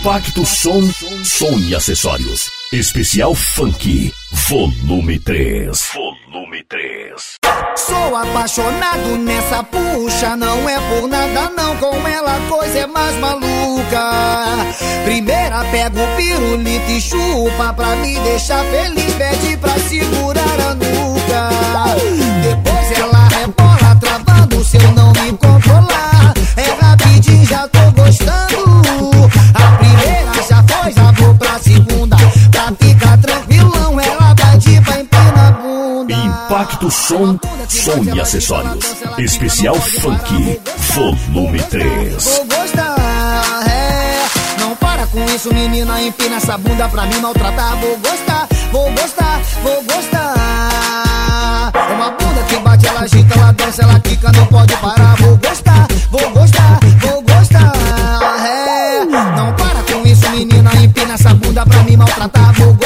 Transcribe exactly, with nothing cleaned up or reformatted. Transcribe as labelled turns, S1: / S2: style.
S1: Impacto Som, Som e Acessórios. Especial Funk, volume três. Volume três.
S2: Sou apaixonado nessa puxa, não é por nada não, com ela a coisa é mais maluca. Primeira pega o pirulito e chupa, pra me deixar feliz pede pra segurar a nuca. Depois ela rebola travando, se eu não me controlar é rapidinho, já tô gostando. A primeira já foi, já vou pra segunda, pra ficar tranquilão, ela vai de pra empina a bunda.
S1: Impacto Som, Som e Acessórios. Especial Funk, volume três.
S2: Vou gostar, é. Não para com isso, menina, empina essa bunda pra me maltratar. Vou gostar, vou gostar, vou gostar. Uma bunda que bate, ela agita, ela dança, ela quica, não pode parar. Vou gostar, vou gostar, vou gostar, é. Não para com isso, menina, empina essa bunda pra me maltratar. Vou